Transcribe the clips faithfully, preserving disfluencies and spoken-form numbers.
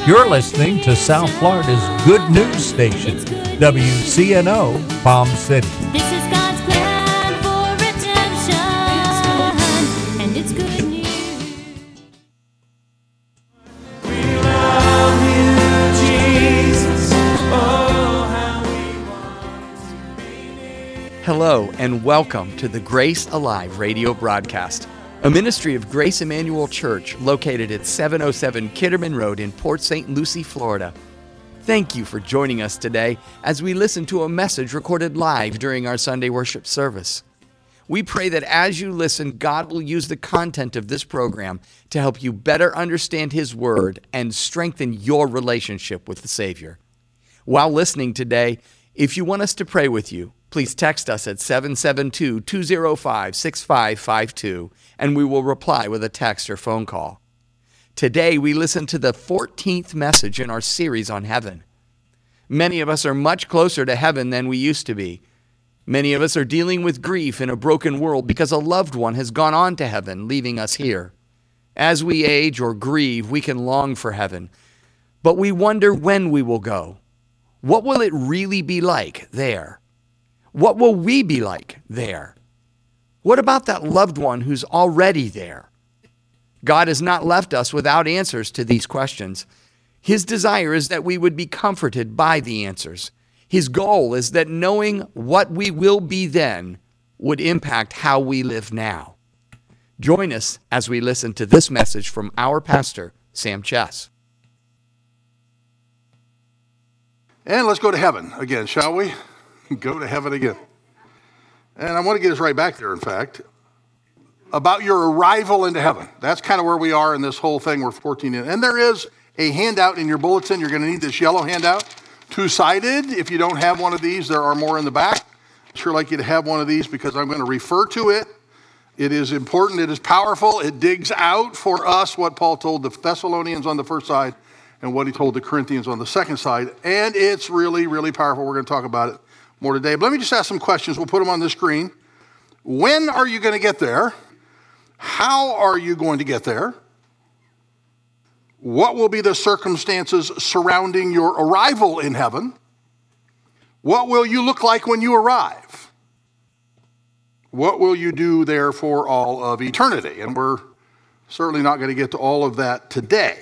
You're listening to South Florida's good news station, W C N O Palm City. This is God's plan for redemption, and it's good news. We love you, Jesus. Oh, how we want to be near. Hello and welcome to the Grace Alive radio broadcast, a ministry of Grace Emmanuel Church located at seven oh seven Kitterman Road in Port Saint Lucie, Florida. Thank you for joining us today as we listen to a message recorded live during our Sunday worship service. We pray that as you listen, God will use the content of this program to help you better understand His Word and strengthen your relationship with the Savior. While listening today, if you want us to pray with you, please text us at seven seven two, two oh five, six five five two, and we will reply with a text or phone call. Today, we listen to the fourteenth message in our series on heaven. Many of us are much closer to heaven than we used to be. Many of us are dealing with grief in a broken world because a loved one has gone on to heaven, leaving us here. As we age or grieve, we can long for heaven, but we wonder when we will go. What will it really be like there? What will we be like there? What about that loved one who's already there? God has not left us without answers to these questions. His desire is that we would be comforted by the answers. His goal is that knowing what we will be then would impact how we live now. Join us as we listen to this message from our pastor, Sam Chess. And let's go to heaven again, shall we? Go to heaven again. And I want to get us right back there, in fact, about your arrival into heaven. That's kind of where we are in this whole thing. We're fourteen in. And there is a handout in your bulletin. You're going to need this yellow handout, two-sided. If you don't have one of these, there are more in the back. I'd sure like you to have one of these because I'm going to refer to it. It is important. It is powerful. It digs out for us what Paul told the Thessalonians on the first side and what he told the Corinthians on the second side. And it's really, really powerful. We're going to talk about it more today. But let me just ask some questions. We'll put them on the screen. When are you going to get there? How are you going to get there? What will be the circumstances surrounding your arrival in heaven? What will you look like when you arrive? What will you do there for all of eternity? And we're certainly not going to get to all of that today.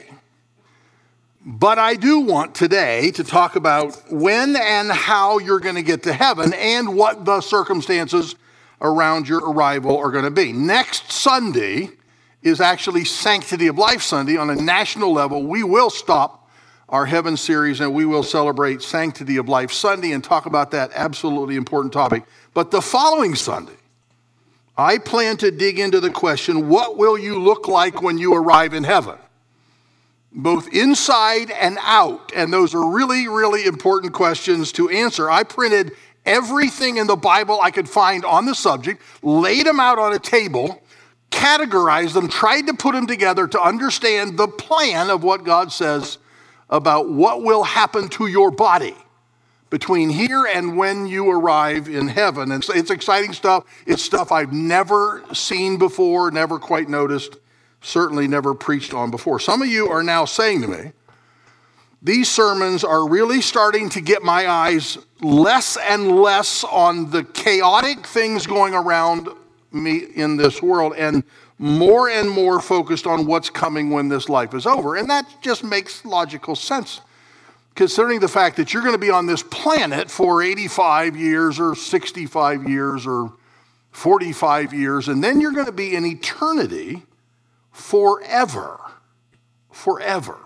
But I do want today to talk about when and how you're going to get to heaven and what the circumstances around your arrival are going to be. Next Sunday is actually Sanctity of Life Sunday. On a national level, we will stop our Heaven series and we will celebrate Sanctity of Life Sunday and talk about that absolutely important topic. But the following Sunday, I plan to dig into the question, what will you look like when you arrive in heaven? Both inside and out. And those are really, really important questions to answer. I printed everything in the Bible I could find on the subject, laid them out on a table, categorized them, tried to put them together to understand the plan of what God says about what will happen to your body between here and when you arrive in heaven. And it's exciting stuff. It's stuff I've never seen before, never quite noticed, certainly never preached on before. Some of you are now saying to me, these sermons are really starting to get my eyes less and less on the chaotic things going around me in this world and more and more focused on what's coming when this life is over. And that just makes logical sense, considering the fact that you're going to be on this planet for eighty-five years or sixty-five years or forty-five years, and then you're going to be in eternity forever. Forever.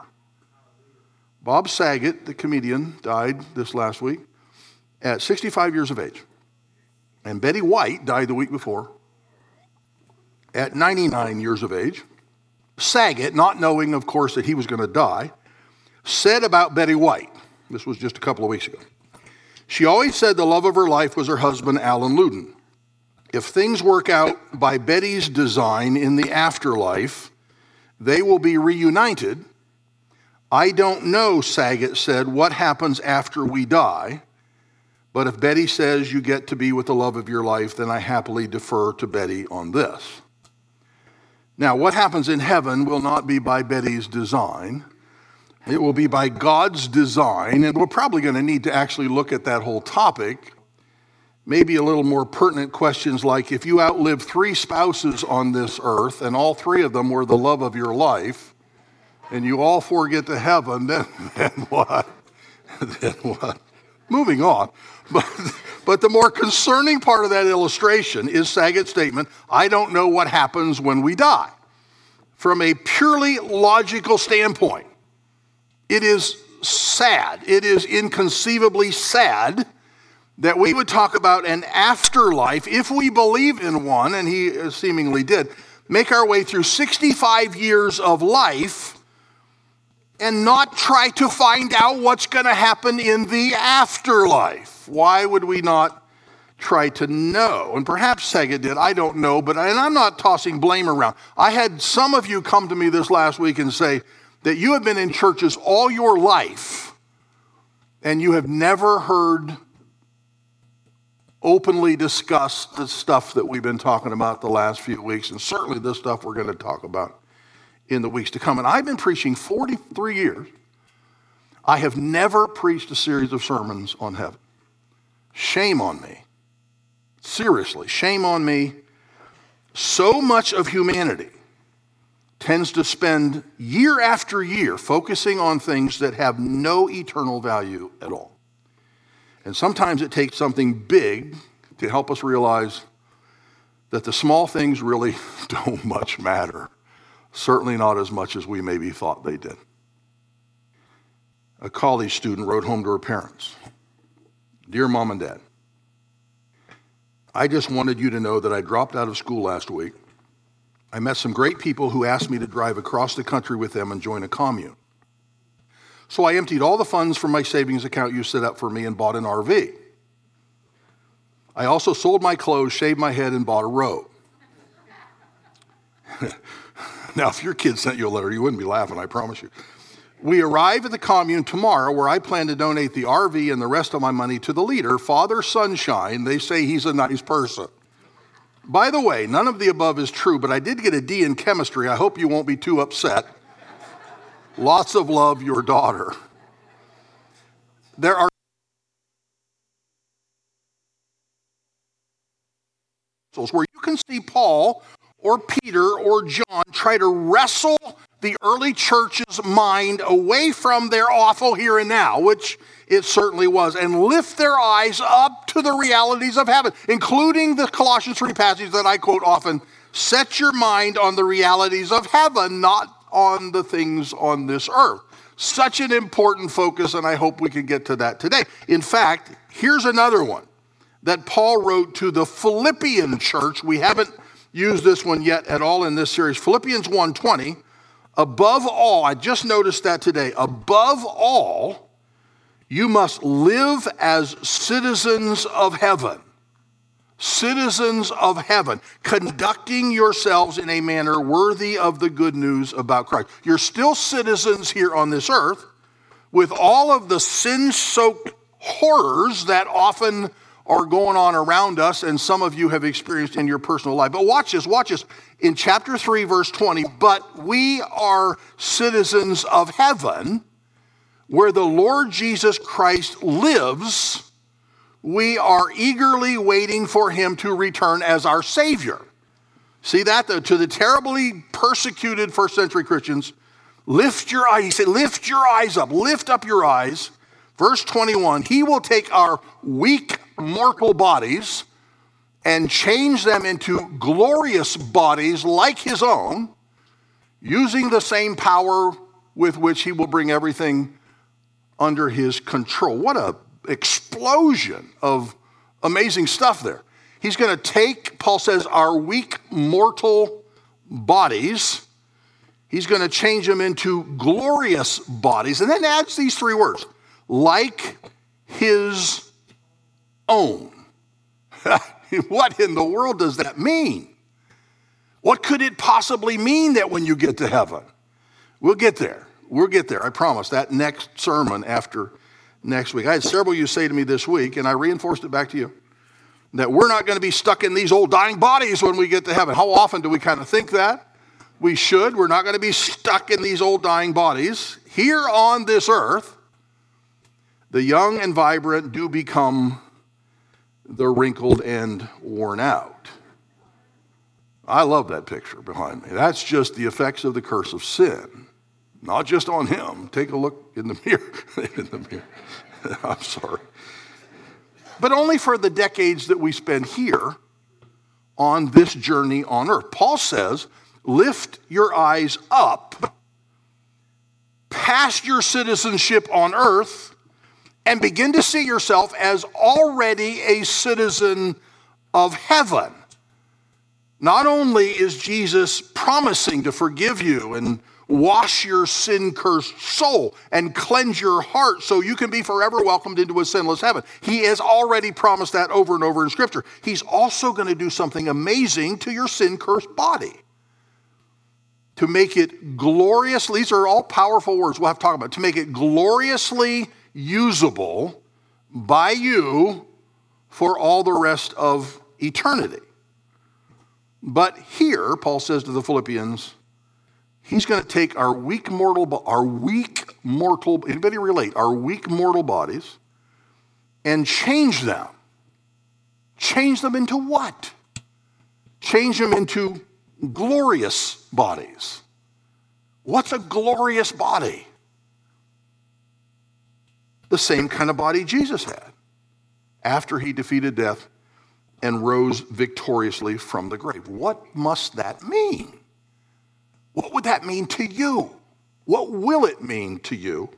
Bob Saget, the comedian, died this last week at sixty-five years of age. And Betty White died the week before at ninety-nine years of age. Saget, not knowing, of course, that he was going to die, said about Betty White, this was just a couple of weeks ago, she always said the love of her life was her husband, Alan Luden. If things work out by Betty's design in the afterlife, they will be reunited. I don't know, Saget said, what happens after we die, but if Betty says you get to be with the love of your life, then I happily defer to Betty on this. Now, what happens in heaven will not be by Betty's design. It will be by God's design, and we're probably going to need to actually look at that whole topic. Maybe a little more pertinent questions like, if you outlive three spouses on this earth, and all three of them were the love of your life, and you all four get to heaven, then, then what? Then what? Moving on. But, but the more concerning part of that illustration is Saget's statement, I don't know what happens when we die. From a purely logical standpoint, it is sad, it is inconceivably sad that we would talk about an afterlife, if we believe in one, and he seemingly did, make our way through sixty-five years of life and not try to find out what's going to happen in the afterlife. Why would we not try to know? And perhaps Saget did, I don't know, but and I'm not tossing blame around. I had some of you come to me this last week and say that you have been in churches all your life and you have never heard openly discuss the stuff that we've been talking about the last few weeks, and certainly this stuff we're going to talk about in the weeks to come. And I've been preaching forty-three years. I have never preached a series of sermons on heaven. Shame on me. Seriously, shame on me. So much of humanity tends to spend year after year focusing on things that have no eternal value at all. And sometimes it takes something big to help us realize that the small things really don't much matter. Certainly not as much as we maybe thought they did. A college student wrote home to her parents, Dear Mom and Dad, I just wanted you to know that I dropped out of school last week. I met some great people who asked me to drive across the country with them and join a commune. So I emptied all the funds from my savings account you set up for me and bought an R V. I also sold my clothes, shaved my head, and bought a robe. Now, if your kid sent you a letter, you wouldn't be laughing, I promise you. We arrive at the commune tomorrow where I plan to donate the R V and the rest of my money to the leader, Father Sunshine. They say he's a nice person. By the way, none of the above is true, but I did get a D in chemistry. I hope you won't be too upset. Lots of love, your daughter. There are where you can see Paul or Peter or John try to wrestle the early church's mind away from their awful here and now, which it certainly was, and lift their eyes up to the realities of heaven, including the Colossians three passage that I quote often, set your mind on the realities of heaven, not on the things on this earth. Such an important focus, and I hope we can get to that today. In fact, here's another one that Paul wrote to the Philippian church. We haven't used this one yet at all in this series. Philippians one twenty, above all, I just noticed that today, above all, you must live as citizens of heaven. Citizens of heaven, conducting yourselves in a manner worthy of the good news about Christ. You're still citizens here on this earth with all of the sin-soaked horrors that often are going on around us, and some of you have experienced in your personal life. But watch this, watch this. In chapter three, verse twenty, but we are citizens of heaven, where the Lord Jesus Christ lives. We are eagerly waiting for him to return as our Savior. See that? The, to the terribly persecuted first century Christians, lift your eyes. He said, lift your eyes up. Lift up your eyes. Verse twenty-one, he will take our weak mortal bodies and change them into glorious bodies like his own, using the same power with which he will bring everything under his control. What a explosion of amazing stuff there. He's going to take, Paul says, our weak mortal bodies. He's going to change them into glorious bodies. And then adds these three words, like his own. What in the world does that mean? What could it possibly mean that when you get to heaven? We'll get there. We'll get there. I promise. That next sermon after next week. I had several of you say to me this week, and I reinforced it back to you, that we're not going to be stuck in these old dying bodies when we get to heaven. How often do we kind of think that? We should. We're not going to be stuck in these old dying bodies. Here on this earth, the young and vibrant do become the wrinkled and worn out. I love that picture behind me. That's just the effects of the curse of sin. Not just on him. Take a look in the mirror. in the mirror. I'm sorry. But only for the decades that we spend here on this journey on earth. Paul says, lift your eyes up past your citizenship on earth and begin to see yourself as already a citizen of heaven. Not only is Jesus promising to forgive you and wash your sin-cursed soul and cleanse your heart so you can be forever welcomed into a sinless heaven. He has already promised that over and over in Scripture. He's also going to do something amazing to your sin-cursed body to make it glorious. These are all powerful words we'll have to talk about. To make it gloriously usable by you for all the rest of eternity. But here, Paul says to the Philippians, he's going to take our weak mortal, our weak mortal, anybody relate, our weak mortal bodies and change them. Change them into what? Change them into glorious bodies. What's a glorious body? The same kind of body Jesus had after he defeated death and rose victoriously from the grave. What must that mean? What would that mean to you? What will it mean to you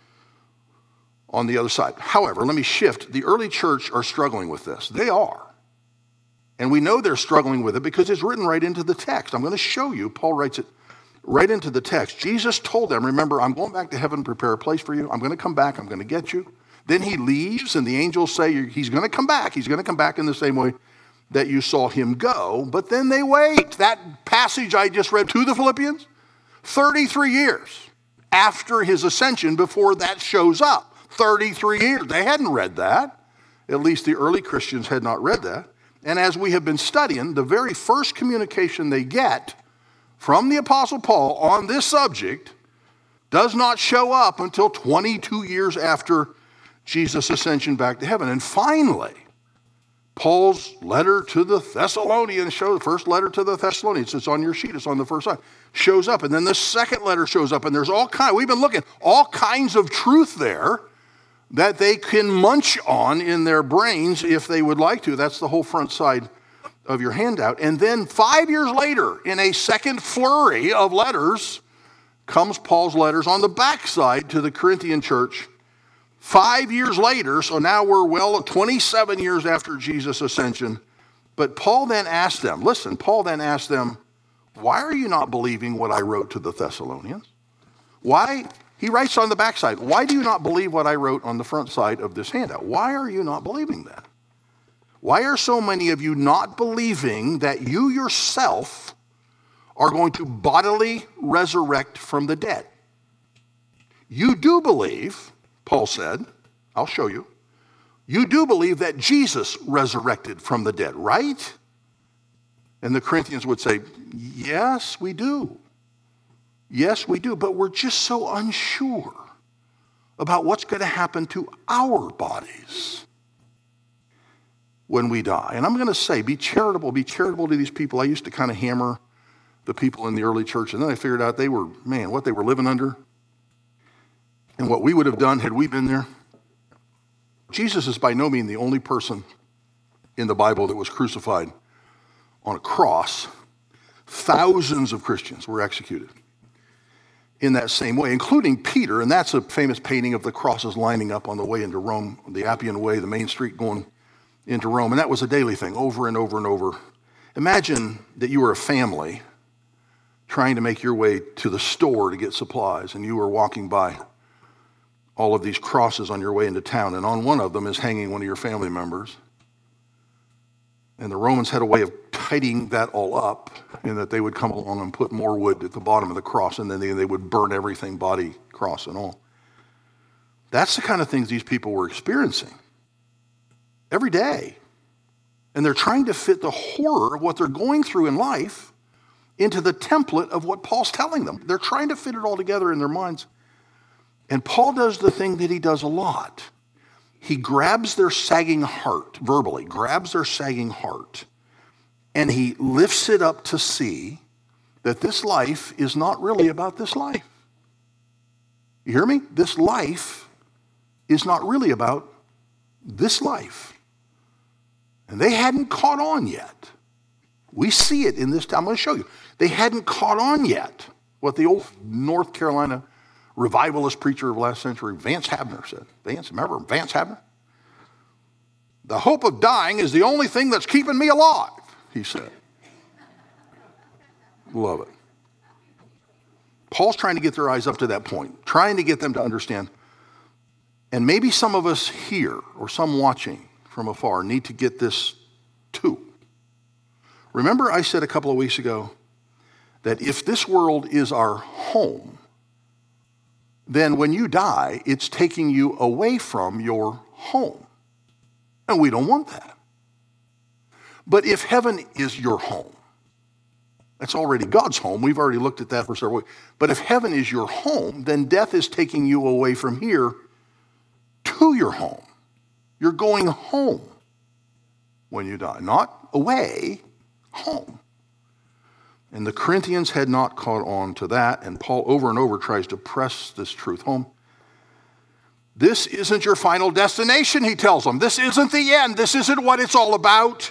on the other side? However, let me shift. The early church are struggling with this. They are. And we know they're struggling with it because it's written right into the text. I'm going to show you. Paul writes it right into the text. Jesus told them, remember, I'm going back to heaven to prepare a place for you. I'm going to come back. I'm going to get you. Then he leaves, and the angels say he's going to come back. He's going to come back in the same way that you saw him go. But then they wait. That passage I just read to the Philippians, thirty-three years after his ascension before that shows up. thirty-three years. They hadn't read that. At least the early Christians had not read that. And as we have been studying, the very first communication they get from the Apostle Paul on this subject does not show up until twenty-two years after Jesus' ascension back to heaven. And finally, Paul's letter to the Thessalonians shows, the first letter to the Thessalonians, it's on your sheet, it's on the first side, shows up. And then the second letter shows up, and there's all kind, we've been looking, all kinds of truth there that they can munch on in their brains if they would like to. That's the whole front side of your handout. And then five years later, in a second flurry of letters, comes Paul's letters on the backside to the Corinthian church. Five years later, so now we're well twenty-seven years after Jesus' ascension. But Paul then asked them, listen, Paul then asked them, why are you not believing what I wrote to the Thessalonians? Why? He writes on the backside, why do you not believe what I wrote on the front side of this handout? Why are you not believing that? Why are so many of you not believing that you yourself are going to bodily resurrect from the dead? You do believe, Paul said, I'll show you, you do believe that Jesus resurrected from the dead, right? And the Corinthians would say, yes, we do. Yes, we do, but we're just so unsure about what's going to happen to our bodies when we die. And I'm going to say, be charitable, be charitable to these people. I used to kind of hammer the people in the early church, and then I figured out they were, man, what they were living under and what we would have done had we been there. Jesus is by no means the only person in the Bible that was crucified on a cross. Thousands of Christians were executed in that same way, including Peter, and that's a famous painting of the crosses lining up on the way into Rome, the Appian Way, the main street going into Rome, and that was a daily thing, over and over and over. Imagine that you were a family trying to make your way to the store to get supplies, and you were walking by all of these crosses on your way into town, and on one of them is hanging one of your family members. And the Romans had a way of tidying that all up, in that they would come along and put more wood at the bottom of the cross, and then they, they would burn everything, body, cross, and all. That's the kind of things these people were experiencing every day. And they're trying to fit the horror of what they're going through in life into the template of what Paul's telling them. They're trying to fit it all together in their minds. And Paul does the thing that he does a lot. He grabs their sagging heart, verbally, grabs their sagging heart, and he lifts it up to see that this life is not really about this life. You hear me? This life is not really about this life. And they hadn't caught on yet. We see it in this, I'm going to show you. They hadn't caught on yet what the old North Carolina revivalist preacher of last century, Vance Havner, said. Vance, remember Vance Havner? The hope of dying is the only thing that's keeping me alive, he said. Love it. Paul's trying to get their eyes up to that point, trying to get them to understand. And maybe some of us here, or some watching from afar, need to get this too. Remember I said a couple of weeks ago that if this world is our home, then when you die, it's taking you away from your home. And we don't want that. But if heaven is your home, that's already God's home. We've already looked at that for several weeks. But if heaven is your home, then death is taking you away from here to your home. You're going home when you die. Not away, home. And the Corinthians had not caught on to that, and Paul over and over tries to press this truth home. This isn't your final destination, he tells them. This isn't the end. This isn't what it's all about.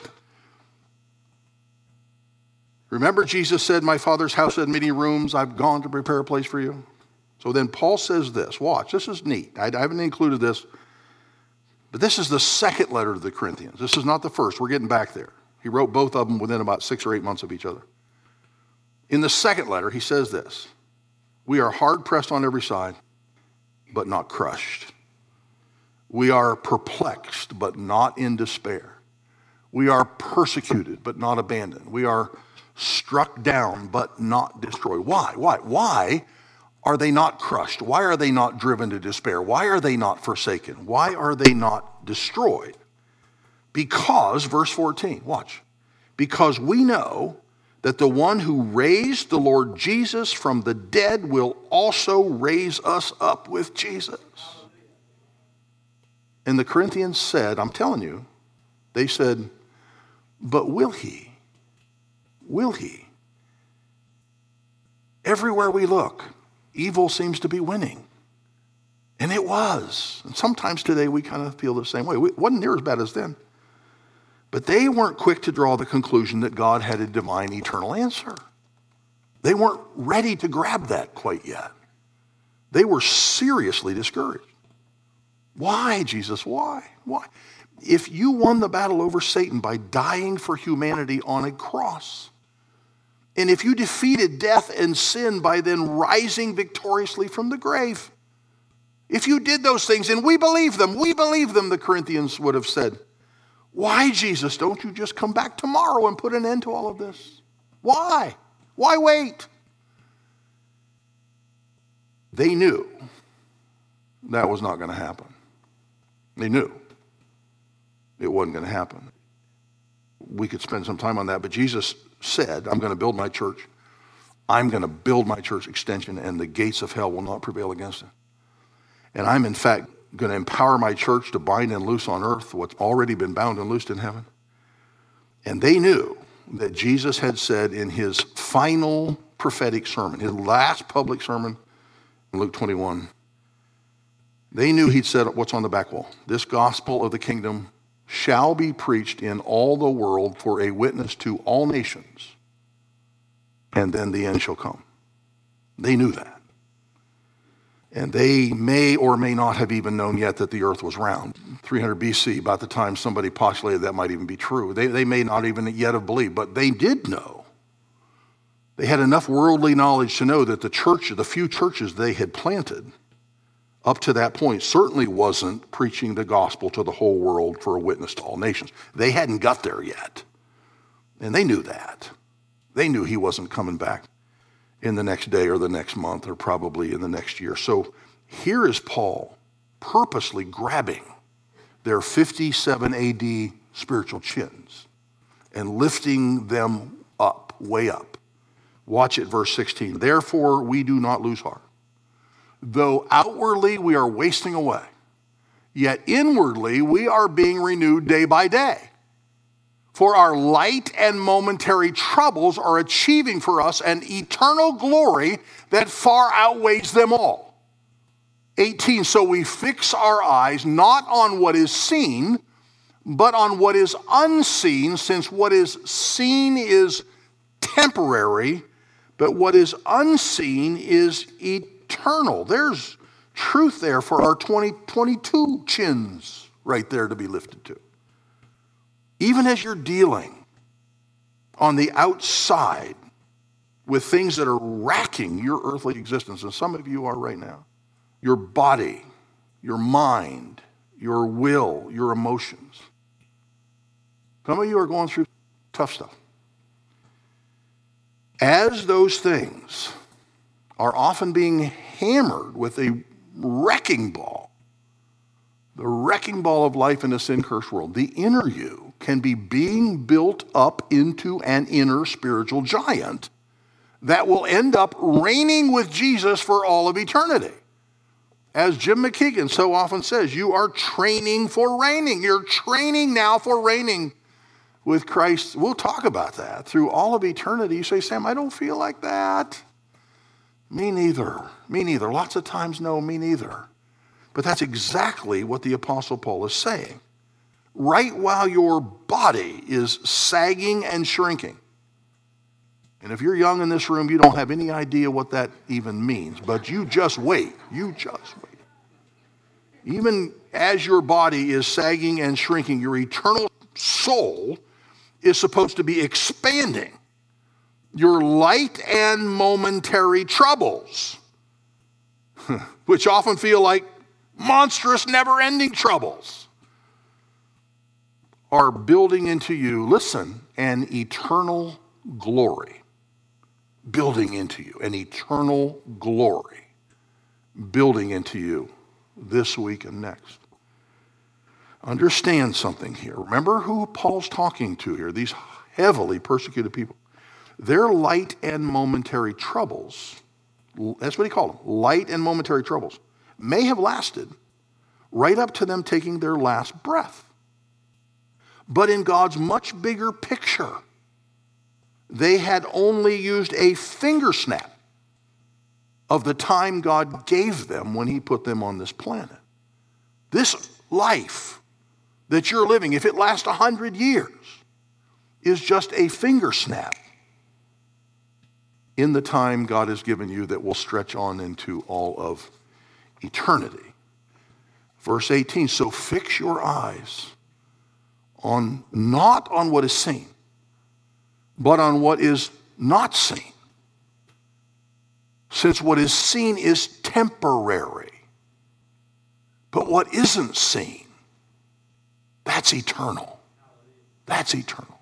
Remember, Jesus said, my Father's house had many rooms. I've gone to prepare a place for you. So then Paul says this. Watch, this is neat. I, I haven't included this. But this is the second letter to the Corinthians. This is not the first. We're getting back there. He wrote both of them within about six or eight months of each other. In the second letter, he says this. We are hard pressed on every side, but not crushed. We are perplexed, but not in despair. We are persecuted, but not abandoned. We are struck down, but not destroyed. Why? Why? Why are they not crushed? Why are they not driven to despair? Why are they not forsaken? Why are they not destroyed? Because, verse fourteen, watch. Because we know that the one who raised the Lord Jesus from the dead will also raise us up with Jesus. And the Corinthians said, I'm telling you, they said, but will he? Will he? Everywhere we look, evil seems to be winning. And it was. And sometimes today we kind of feel the same way. It wasn't near as bad as then. But they weren't quick to draw the conclusion that God had a divine eternal answer. They weren't ready to grab that quite yet. They were seriously discouraged. Why, Jesus? Why? Why? If you won the battle over Satan by dying for humanity on a cross, and if you defeated death and sin by then rising victoriously from the grave, if you did those things, and we believe them, we believe them, the Corinthians would have said, why, Jesus, don't you just come back tomorrow and put an end to all of this? Why? Why wait? They knew that was not going to happen. They knew it wasn't going to happen. We could spend some time on that, but Jesus said, I'm going to build my church. I'm going to build my church extension, and the gates of hell will not prevail against it. And I'm, in fact, going to empower my church to bind and loose on earth what's already been bound and loosed in heaven. And they knew that Jesus had said in his final prophetic sermon, his last public sermon in Luke twenty-one, they knew he'd said what's on the back wall. This gospel of the kingdom shall be preached in all the world for a witness to all nations, and then the end shall come. They knew that. And they may or may not have even known yet that the earth was round. three hundred B C, about the time somebody postulated that might even be true. They, they may not even yet have believed, but they did know. They had enough worldly knowledge to know that the church, the few churches they had planted up to that point certainly wasn't preaching the gospel to the whole world for a witness to all nations. They hadn't got there yet. And they knew that. They knew he wasn't coming back in the next day or the next month or probably in the next year. So here is Paul purposely grabbing their fifty-seven A D spiritual chins and lifting them up, way up, Watch it, verse sixteen. Therefore, we do not lose heart. Though outwardly we are wasting away, yet inwardly we are being renewed day by day. For our light and momentary troubles are achieving for us an eternal glory that far outweighs them all. eighteen, so we fix our eyes not on what is seen, but on what is unseen, since what is seen is temporary, but what is unseen is eternal. There's truth there for our twenty twenty-two chins right there to be lifted to. Even as you're dealing on the outside with things that are racking your earthly existence, and some of you are right now, your body, your mind, your will, your emotions. Some of you are going through tough stuff. As those things are often being hammered with a wrecking ball, the wrecking ball of life in a sin-cursed world, the inner you can be being built up into an inner spiritual giant that will end up reigning with Jesus for all of eternity. As Jim McKeegan so often says, you are training for reigning. You're training now for reigning with Christ. We'll talk about that through all of eternity. You say, Sam, I don't feel like that. Me neither. Me neither. Lots of times, no, me neither. But that's exactly what the Apostle Paul is saying. Right while your body is sagging and shrinking. And if you're young in this room, you don't have any idea what that even means. But you just wait. You just wait. Even as your body is sagging and shrinking, your eternal soul is supposed to be expanding. Your light and momentary troubles, which often feel like monstrous, never-ending troubles, are building into you, listen, an eternal glory. Building into you, an eternal glory. Building into you this week and next. Understand something here. Remember who Paul's talking to here, these heavily persecuted people. Their light and momentary troubles, that's what he called them, light and momentary troubles, may have lasted right up to them taking their last breath. But in God's much bigger picture, they had only used a finger snap of the time God gave them when he put them on this planet. This life that you're living, if it lasts a hundred years, is just a finger snap in the time God has given you that will stretch on into all of eternity. Verse eighteen, so fix your eyes on not on what is seen, but on what is not seen. Since what is seen is temporary, but what isn't seen, that's eternal. That's eternal.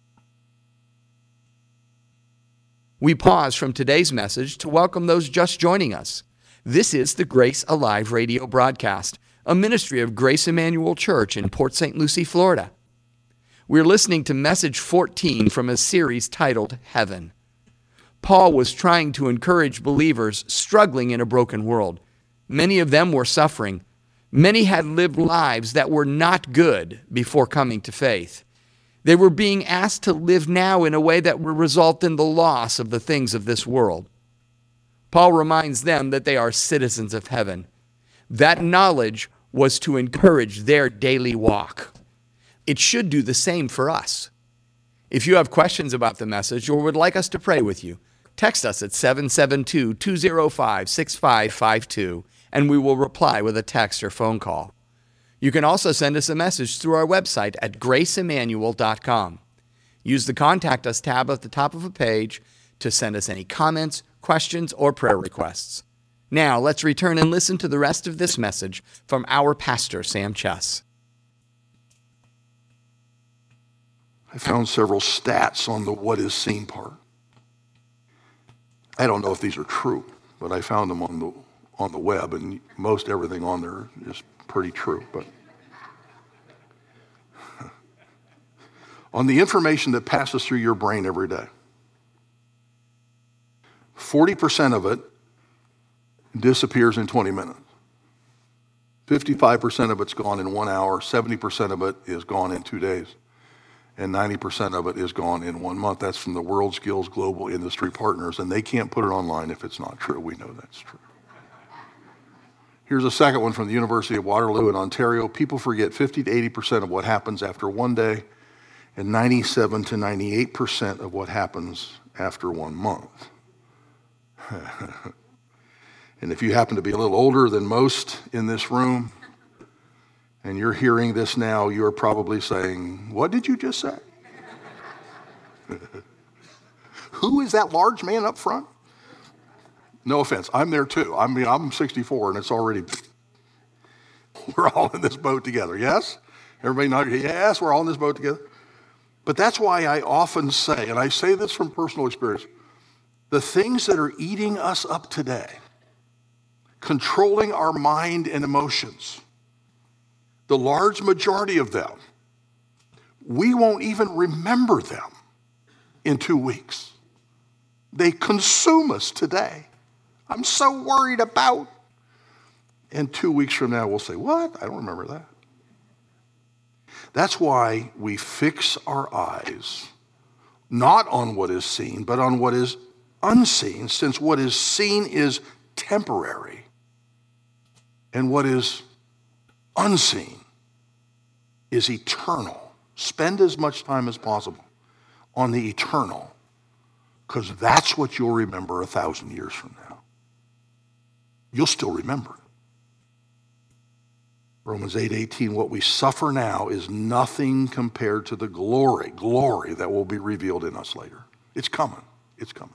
We pause from today's message to welcome those just joining us. This is the Grace Alive radio broadcast, a ministry of Grace Emmanuel Church in Port Saint Lucie, Florida. We're listening to message fourteen from a series titled Heaven. Paul was trying to encourage believers struggling in a broken world. Many of them were suffering. Many had lived lives that were not good before coming to faith. They were being asked to live now in a way that would result in the loss of the things of this world. Paul reminds them that they are citizens of heaven. That knowledge was to encourage their daily walk. It should do the same for us. If you have questions about the message or would like us to pray with you, text us at seven seven two, two zero five, six five five two and we will reply with a text or phone call. You can also send us a message through our website at grace emmanuel dot com. Use the Contact Us tab at the top of a page to send us any comments, questions, or prayer requests. Now, let's return and listen to the rest of this message from our pastor, Sam Chess. I found several stats on the what is seen part. I don't know if these are true, but I found them on the on the web, and most everything on there is pretty true. But on the information that passes through your brain every day, forty percent of it disappears in twenty minutes. fifty-five percent of it's gone in one hour, seventy percent of it is gone in two days, and ninety percent of it is gone in one month. That's from the WorldSkills Global Industry Partners, and they can't put it online if it's not true. We know that's true. Here's a second one from the University of Waterloo in Ontario. People forget fifty to eighty percent of what happens after one day, and ninety-seven to ninety-eight percent of what happens after one month. And if you happen to be a little older than most in this room, and you're hearing this now, you're probably saying, what did you just say? Who is that large man up front? No offense, I'm there too. I mean, I'm sixty-four and it's already, we're all in this boat together, yes? Everybody nod your head, yes, we're all in this boat together. But that's why I often say, and I say this from personal experience, the things that are eating us up today, controlling our mind and emotions, the large majority of them, we won't even remember them in two weeks. They consume us today. I'm so worried about. And two weeks from now, we'll say, what? I don't remember that. That's why we fix our eyes, not on what is seen, but on what is unseen, since what is seen is temporary, and what is unseen is eternal. Spend as much time as possible on the eternal, because that's what you'll remember a thousand years from now. You'll still remember it. Romans eight eighteen, what we suffer now is nothing compared to the glory, glory that will be revealed in us later. It's coming. It's coming.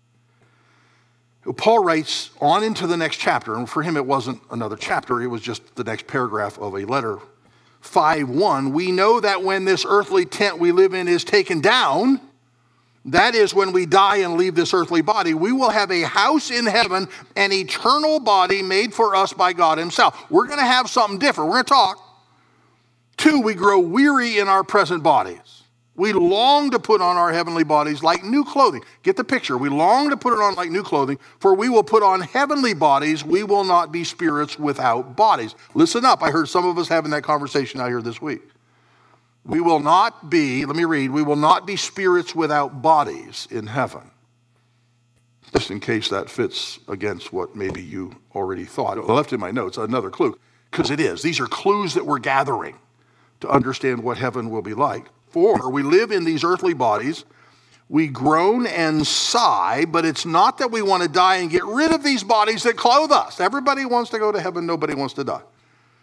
Paul writes on into the next chapter, and for him it wasn't another chapter, it was just the next paragraph of a letter. five one, we know that when this earthly tent we live in is taken down, that is when we die and leave this earthly body, we will have a house in heaven, an eternal body made for us by God himself. We're going to have something different. We're going to talk. Two, we grow weary in our present bodies. We long to put on our heavenly bodies like new clothing. Get the picture. We long to put it on like new clothing, for we will put on heavenly bodies. We will not be spirits without bodies. Listen up. I heard some of us having that conversation out here this week. We will not be, let me read, we will not be spirits without bodies in heaven. Just in case that fits against what maybe you already thought. I left in my notes another clue, because it is. These are clues that we're gathering to understand what heaven will be like. For we live in these earthly bodies, we groan and sigh, but it's not that we want to die and get rid of these bodies that clothe us. Everybody wants to go to heaven, nobody wants to die.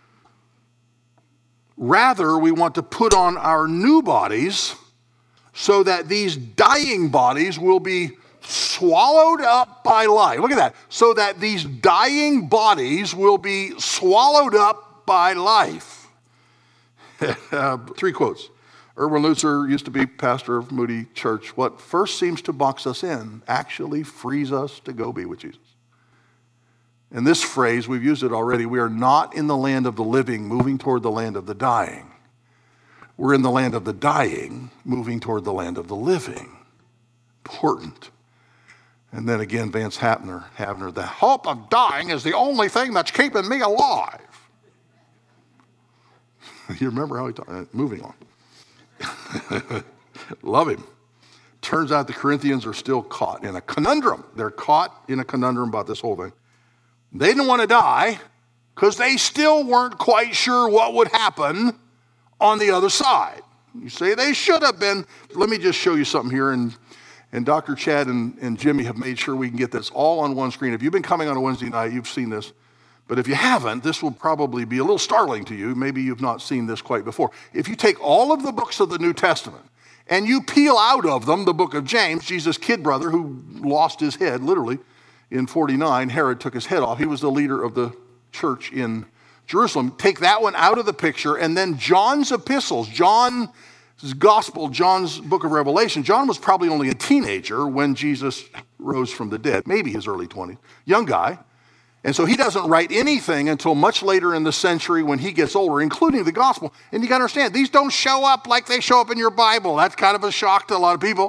Rather, we want to put on our new bodies so that these dying bodies will be swallowed up by life. Look at that. So that these dying bodies will be swallowed up by life. uh, three quotes. Erwin Lutzer used to be pastor of Moody Church. What first seems to box us in actually frees us to go be with Jesus. And this phrase, we've used it already, we are not in the land of the living moving toward the land of the dying. We're in the land of the dying moving toward the land of the living. Important. And then again, Vance Havner, Havner, the hope of dying is the only thing that's keeping me alive. You remember how he talked? Uh, moving on. Love him. Turns out the Corinthians are still caught in a conundrum. They're caught in a conundrum about this whole thing. They didn't want to die because they still weren't quite sure what would happen on the other side. You say they should have been. Let me just show you something here. And, and Doctor Chad and, and Jimmy have made sure we can get this all on one screen. If you've been coming on a Wednesday night, you've seen this. But if you haven't, this will probably be a little startling to you. Maybe you've not seen this quite before. If you take all of the books of the New Testament and you peel out of them the book of James, Jesus' kid brother who lost his head, literally, in forty-nine, Herod took his head off. He was the leader of the church in Jerusalem. Take that one out of the picture, and then John's epistles, John's gospel, John's book of Revelation. John was probably only a teenager when Jesus rose from the dead, maybe his early twenties, young guy. And so he doesn't write anything until much later in the century when he gets older, including the gospel. And you got to understand, these don't show up like they show up in your Bible. That's kind of a shock to a lot of people.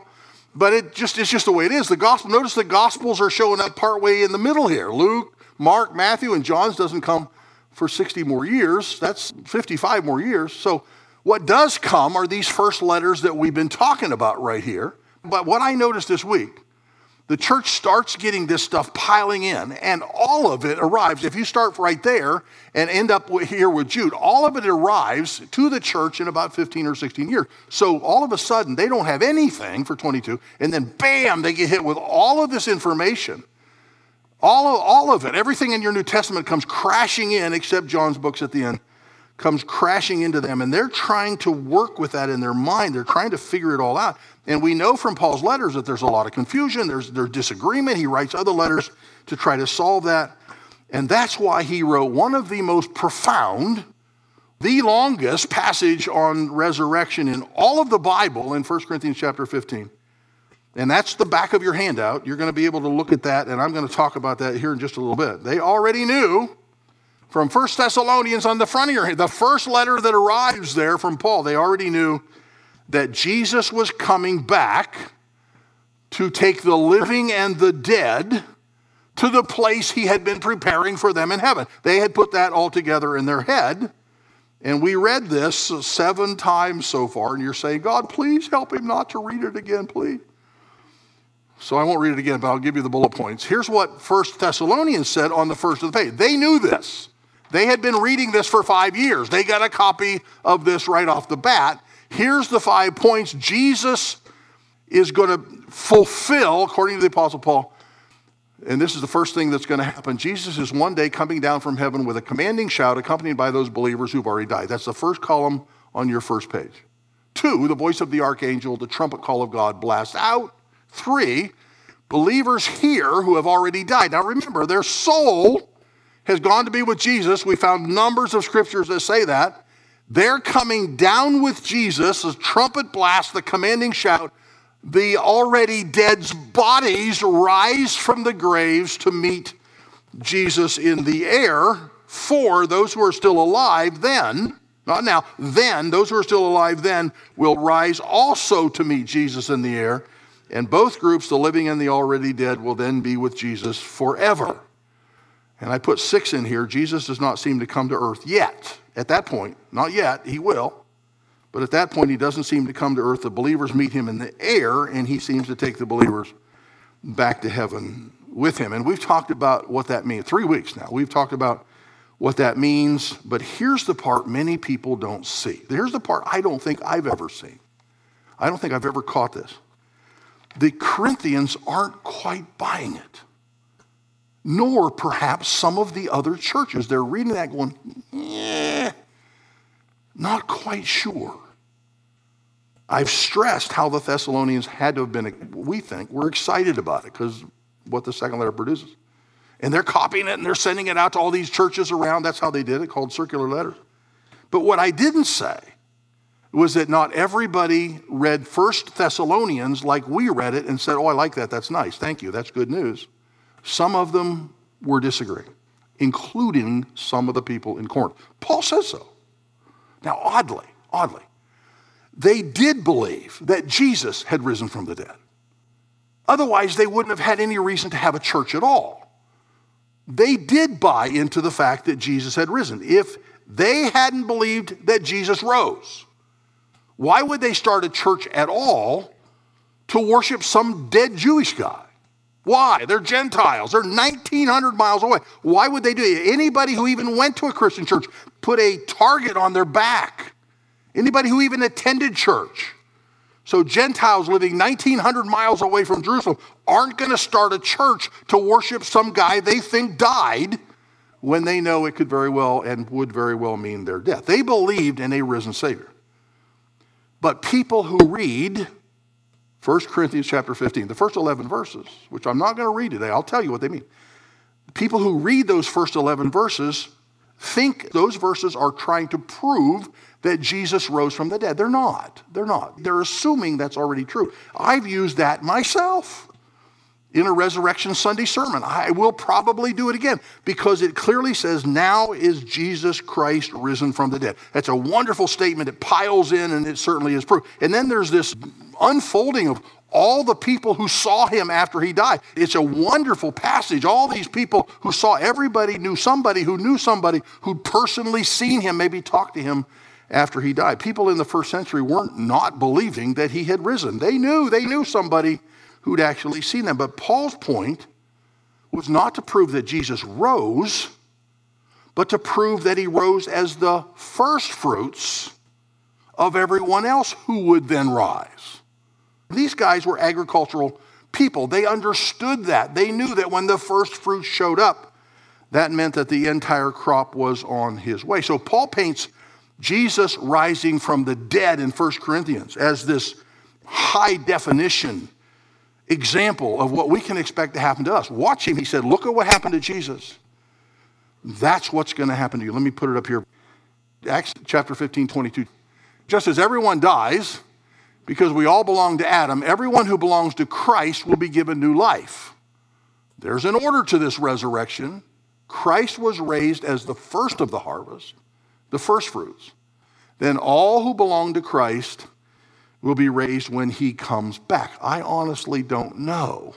But it just it's just the way it is. The gospel, notice the gospels are showing up partway in the middle here. Luke, Mark, Matthew, and John's doesn't come for sixty more years. That's fifty-five more years. So what does come are these first letters that we've been talking about right here. But what I noticed this week, the church starts getting this stuff piling in, and all of it arrives. If you start right there and end up here with Jude, all of it arrives to the church in about fifteen or sixteen years. So all of a sudden, they don't have anything for twenty-two, and then bam, they get hit with all of this information. All of, all of it, everything in your New Testament comes crashing in, except John's books at the end, comes crashing into them. And they're trying to work with that in their mind. They're trying to figure it all out. And we know from Paul's letters that there's a lot of confusion. There's, there's disagreement. He writes other letters to try to solve that. And that's why he wrote one of the most profound, the longest passage on resurrection in all of the Bible in First Corinthians chapter fifteen. And that's the back of your handout. You're going to be able to look at that, and I'm going to talk about that here in just a little bit. They already knew from First Thessalonians on the front of your hand, the first letter that arrives there from Paul, they already knew that Jesus was coming back to take the living and the dead to the place he had been preparing for them in heaven. They had put that all together in their head. And we read this seven times so far, and you're saying, God, please help him not to read it again, please. So I won't read it again, but I'll give you the bullet points. Here's what First Thessalonians said on the first of the page. They knew this. They had been reading this for five years. They got a copy of this right off the bat. Here's the five points Jesus is going to fulfill, according to the Apostle Paul. And this is the first thing that's going to happen. Jesus is one day coming down from heaven with a commanding shout, accompanied by those believers who've already died. That's the first column on your first page. Two, the voice of the archangel, the trumpet call of God blasts out. Three, believers here who have already died. Now remember, their soul has gone to be with Jesus. We found numbers of scriptures that say that. They're coming down with Jesus, the trumpet blast, the commanding shout. The already dead's bodies rise from the graves to meet Jesus in the air. For those who are still alive then, not now, then, those who are still alive then will rise also to meet Jesus in the air. And both groups, the living and the already dead, will then be with Jesus forever. And I put six in here. Jesus does not seem to come to earth yet. At that point, not yet, he will. But at that point, he doesn't seem to come to earth. The believers meet him in the air, and he seems to take the believers back to heaven with him. And we've talked about what that means. Three weeks now. We've talked about what that means. But here's the part many people don't see. Here's the part I don't think I've ever seen. I don't think I've ever caught this. The Corinthians aren't quite buying it, nor perhaps some of the other churches. They're reading that going, eh, not quite sure. I've stressed how the Thessalonians had to have been, we think, we're excited about it because what the second letter produces. And they're copying it and they're sending it out to all these churches around. That's how they did it, called circular letters. But what I didn't say was that not everybody read First Thessalonians like we read it and said, oh, I like that, that's nice, thank you, that's good news. Some of them were disagreeing, including some of the people in Corinth. Paul says so. Now, oddly, oddly, they did believe that Jesus had risen from the dead. Otherwise, they wouldn't have had any reason to have a church at all. They did buy into the fact that Jesus had risen. If they hadn't believed that Jesus rose, why would they start a church at all to worship some dead Jewish guy? Why? They're Gentiles. They're nineteen hundred miles away. Why would they do it? Anybody who even went to a Christian church put a target on their back. Anybody who even attended church. So Gentiles living nineteen hundred miles away from Jerusalem aren't going to start a church to worship some guy they think died when they know it could very well and would very well mean their death. They believed in a risen Savior. But people who read First Corinthians chapter fifteen, the first eleven verses, which I'm not going to read today, I'll tell you what they mean. People who read those first eleven verses think those verses are trying to prove that Jesus rose from the dead. They're not. They're not. They're assuming that's already true. I've used that myself in a Resurrection Sunday sermon. I will probably do it again because it clearly says, now is Jesus Christ risen from the dead. That's a wonderful statement. It piles in and it certainly is proof. And then there's this unfolding of all the people who saw him after he died. It's a wonderful passage. All these people who saw, everybody knew somebody who knew somebody who'd personally seen him, maybe talked to him after he died. People in the first century weren't not believing that he had risen. They knew, they knew somebody who'd actually seen them. But Paul's point was not to prove that Jesus rose, but to prove that he rose as the first fruits of everyone else who would then rise. These guys were agricultural people. They understood that. They knew that when the first fruits showed up, that meant that the entire crop was on his way. So Paul paints Jesus rising from the dead in First Corinthians as this high definition example of what we can expect to happen to us. Watch him. He said, look at what happened to Jesus. That's what's going to happen to you. Let me put it up here. Acts chapter fifteen, twenty-two. Just as everyone dies, because we all belong to Adam, everyone who belongs to Christ will be given new life. There's an order to this resurrection. Christ was raised as the first of the harvest, the first fruits. Then all who belong to Christ will be raised when he comes back. I honestly don't know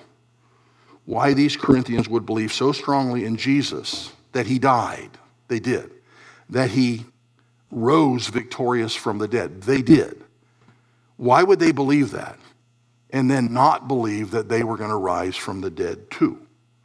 why these Corinthians would believe so strongly in Jesus that he died. They did. That he rose victorious from the dead. They did. Why would they believe that and then not believe that they were going to rise from the dead too?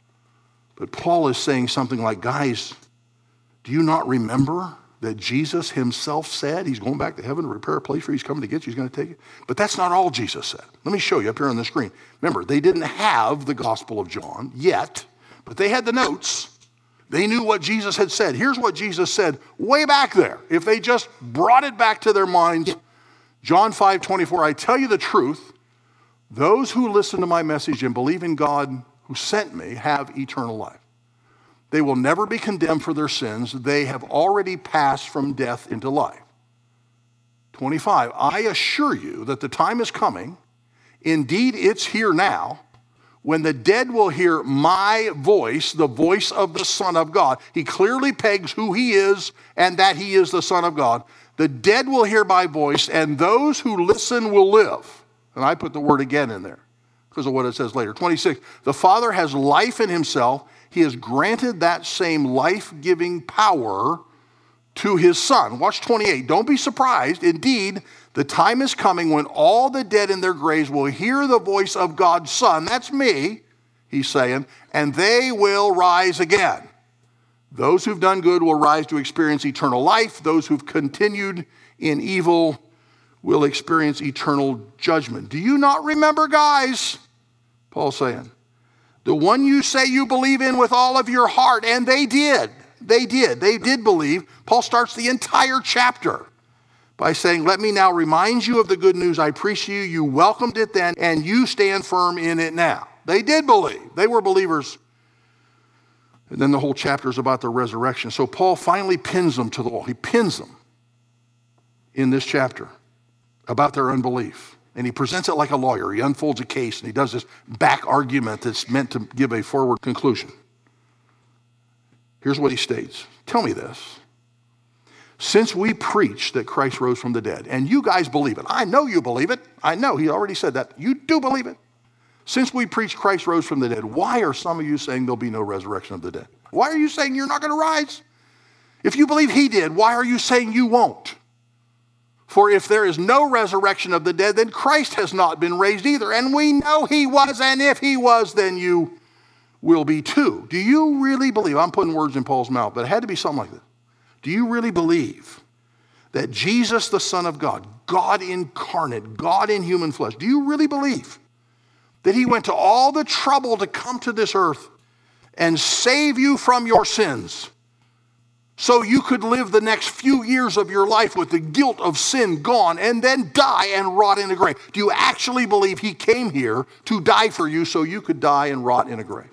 But Paul is saying something like, guys, do you not remember that Jesus himself said he's going back to heaven to prepare a place for you? He's coming to get you. He's going to take you. But that's not all Jesus said. Let me show you up here on the screen. Remember, they didn't have the Gospel of John yet, but they had the notes. They knew what Jesus had said. Here's what Jesus said way back there. If they just brought it back to their minds, John five twenty-four, I tell you the truth, those who listen to my message and believe in God who sent me have eternal life. They will never be condemned for their sins. They have already passed from death into life. twenty-five, I assure you that the time is coming, indeed it's here now, when the dead will hear my voice, the voice of the Son of God. He clearly pegs who he is and that he is the Son of God. The dead will hear my voice, and those who listen will live. And I put the word again in there because of what it says later. twenty-six, the Father has life in himself. He has granted that same life-giving power to his Son. Watch twenty-eight. Don't be surprised. Indeed, the time is coming when all the dead in their graves will hear the voice of God's Son. That's me, he's saying, and they will rise again. Those who've done good will rise to experience eternal life. Those who've continued in evil will experience eternal judgment. Do you not remember, guys? Paul's saying, the one you say you believe in with all of your heart, and they did. They did. They did believe. Paul starts the entire chapter by saying, let me now remind you of the good news I preached to you. You welcomed it then, and you stand firm in it now. They did believe. They were believers. And then the whole chapter is about the resurrection. So Paul finally pins them to the wall. He pins them in this chapter about their unbelief. And he presents it like a lawyer. He unfolds a case, and he does this back argument that's meant to give a forward conclusion. Here's what he states. Tell me this. Since we preach that Christ rose from the dead, and you guys believe it, I know you believe it. I know, he already said that. You do believe it. Since we preach Christ rose from the dead, why are some of you saying there'll be no resurrection of the dead? Why are you saying you're not going to rise? If you believe he did, why are you saying you won't? For if there is no resurrection of the dead, then Christ has not been raised either. And we know he was, and if he was, then you will be too. Do you really believe, I'm putting words in Paul's mouth, but it had to be something like this. Do you really believe that Jesus, the Son of God, God incarnate, God in human flesh, do you really believe that he went to all the trouble to come to this earth and save you from your sins so you could live the next few years of your life with the guilt of sin gone and then die and rot in a grave? Do you actually believe he came here to die for you so you could die and rot in a grave?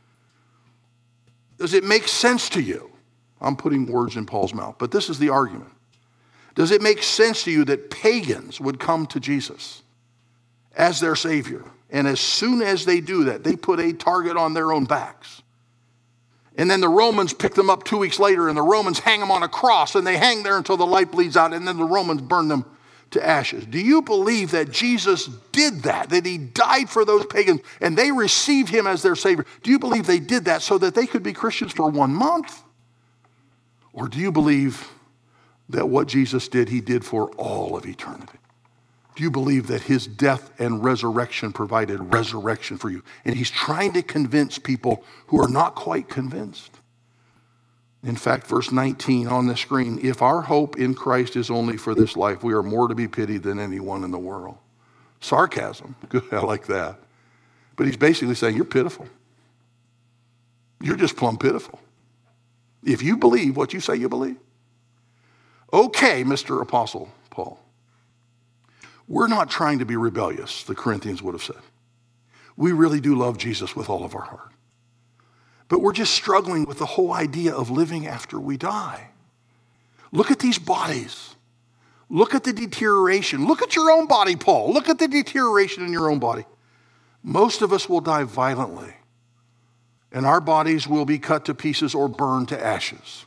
Does it make sense to you? I'm putting words in Paul's mouth, but this is the argument. Does it make sense to you that pagans would come to Jesus as their Savior, and as soon as they do that, they put a target on their own backs? And then the Romans pick them up two weeks later, and the Romans hang them on a cross, and they hang there until the life bleeds out, and then the Romans burn them to ashes. Do you believe that Jesus did that, that he died for those pagans and they received him as their Savior? Do you believe they did that so that they could be Christians for one month? Or do you believe that what Jesus did, he did for all of eternity? Do you believe that his death and resurrection provided resurrection for you? And he's trying to convince people who are not quite convinced. In fact, verse nineteen on the screen, if our hope in Christ is only for this life, we are more to be pitied than anyone in the world. Sarcasm. Good, I like that. But he's basically saying, you're pitiful. You're just plumb pitiful. If you believe what you say you believe. Okay, Mister Apostle Paul. We're not trying to be rebellious, the Corinthians would have said. We really do love Jesus with all of our heart. But we're just struggling with the whole idea of living after we die. Look at these bodies. Look at the deterioration. Look at your own body, Paul. Look at the deterioration in your own body. Most of us will die violently, and our bodies will be cut to pieces or burned to ashes.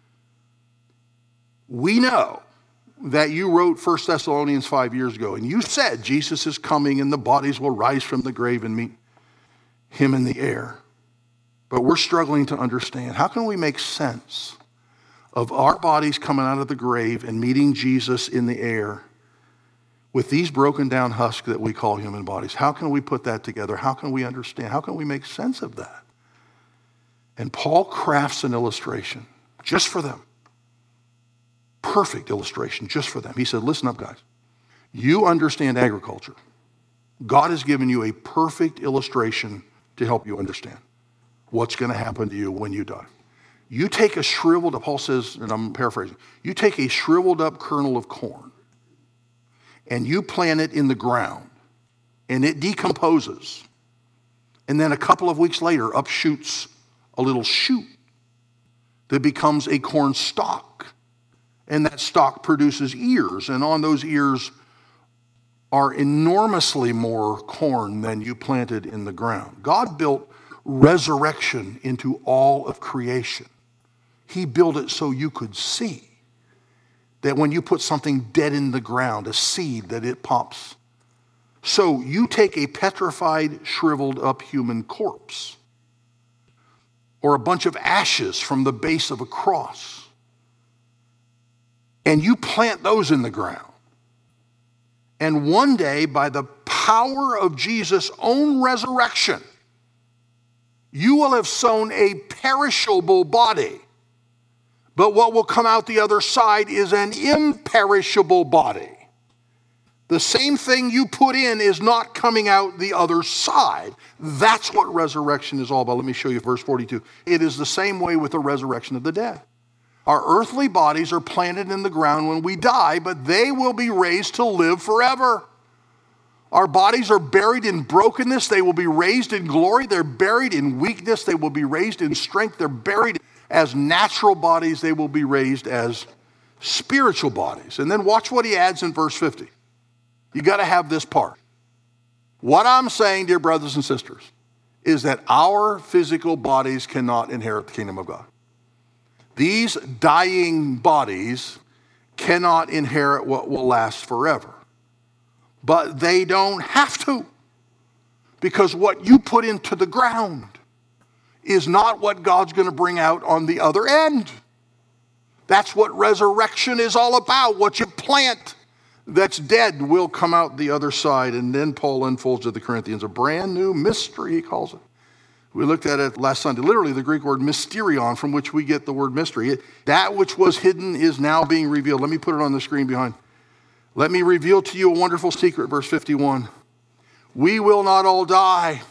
We know that you wrote First Thessalonians five years ago, and you said Jesus is coming and the bodies will rise from the grave and meet him in the air. But we're struggling to understand, how can we make sense of our bodies coming out of the grave and meeting Jesus in the air with these broken down husks that we call human bodies? How can we put that together? How can we understand? How can we make sense of that? And Paul crafts an illustration just for them. Perfect illustration just for them. He said, listen up, guys. You understand agriculture. God has given you a perfect illustration to help you understand what's going to happen to you when you die. You take a shriveled up, Paul says, and I'm paraphrasing, you take a shriveled up kernel of corn and you plant it in the ground and it decomposes. And then a couple of weeks later, up shoots a little shoot that becomes a corn stalk. And that stalk produces ears, and on those ears are enormously more corn than you planted in the ground. God built resurrection into all of creation. He built it so you could see that when you put something dead in the ground, a seed, that it pops. So you take a petrified, shriveled up human corpse or a bunch of ashes from the base of a cross, and you plant those in the ground. And one day, by the power of Jesus' own resurrection, you will have sown a perishable body. But what will come out the other side is an imperishable body. The same thing you put in is not coming out the other side. That's what resurrection is all about. Let me show you verse forty-two. It is the same way with the resurrection of the dead. Our earthly bodies are planted in the ground when we die, but they will be raised to live forever. Our bodies are buried in brokenness. They will be raised in glory. They're buried in weakness. They will be raised in strength. They're buried as natural bodies. They will be raised as spiritual bodies. And then watch what he adds in verse fifty. You got to have this part. What I'm saying, dear brothers and sisters, is that our physical bodies cannot inherit the kingdom of God. These dying bodies cannot inherit what will last forever. But they don't have to. Because what you put into the ground is not what God's going to bring out on the other end. That's what resurrection is all about. What you plant that's dead will come out the other side. And then Paul unfolds to the Corinthians a brand new mystery, he calls it. We looked at it last Sunday. Literally, the Greek word mysterion, from which we get the word mystery. It, that which was hidden is now being revealed. Let me put it on the screen behind. Let me reveal to you a wonderful secret, verse fifty-one. We will not all die.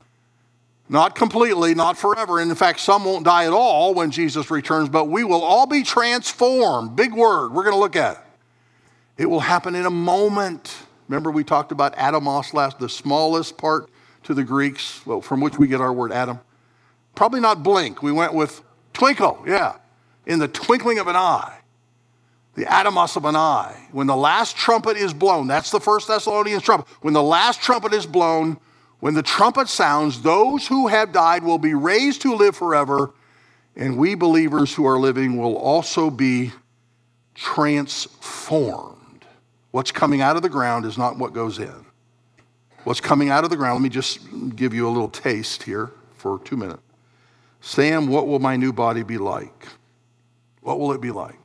Not completely, not forever. And in fact, some won't die at all when Jesus returns, but we will all be transformed. Big word. We're going to look at it. It will happen in a moment. Remember, we talked about atomos last, the smallest part to the Greeks, well, from which we get our word atom. Probably not blink. We went with twinkle, yeah. In the twinkling of an eye. The atomos of an eye. When the last trumpet is blown, that's the First Thessalonians trumpet. When the last trumpet is blown, when the trumpet sounds, those who have died will be raised to live forever, and we believers who are living will also be transformed. What's coming out of the ground is not what goes in. What's coming out of the ground, let me just give you a little taste here for two minutes. Sam, what will my new body be like? What will it be like?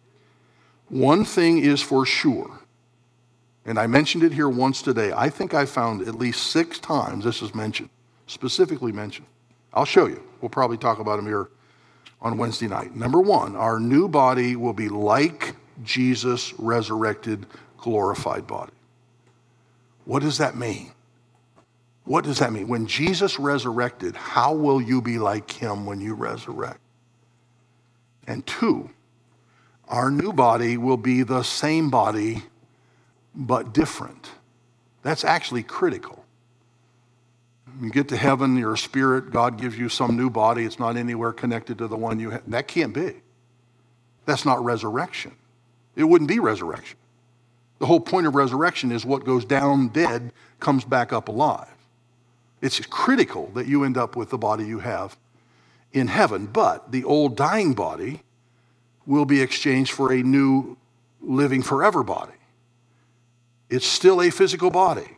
One thing is for sure, and I mentioned it here once today. I think I found at least six times this is mentioned, specifically mentioned. I'll show you. We'll probably talk about them here on Wednesday night. Number one, our new body will be like Jesus' resurrected, glorified body. What does that mean? What does that mean? When Jesus resurrected, how will you be like him when you resurrect? And two, our new body will be the same body, but different. That's actually critical. You get to heaven, you're a spirit, God gives you some new body. It's not anywhere connected to the one you had. That can't be. That's not resurrection. It wouldn't be resurrection. The whole point of resurrection is what goes down dead comes back up alive. It's critical that you end up with the body you have in heaven, but the old dying body will be exchanged for a new living forever body. It's still a physical body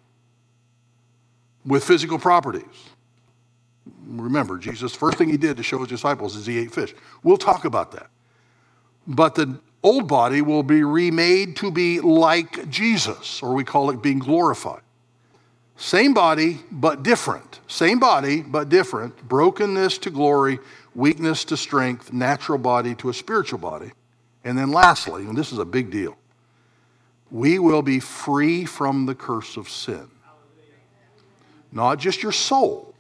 with physical properties. Remember, Jesus, first thing he did to show his disciples is he ate fish. We'll talk about that. But the old body will be remade to be like Jesus, or we call it being glorified. Same body, but different. Same body, but different. Brokenness to glory, weakness to strength, natural body to a spiritual body. And then lastly, and this is a big deal, we will be free from the curse of sin. Not just your soul,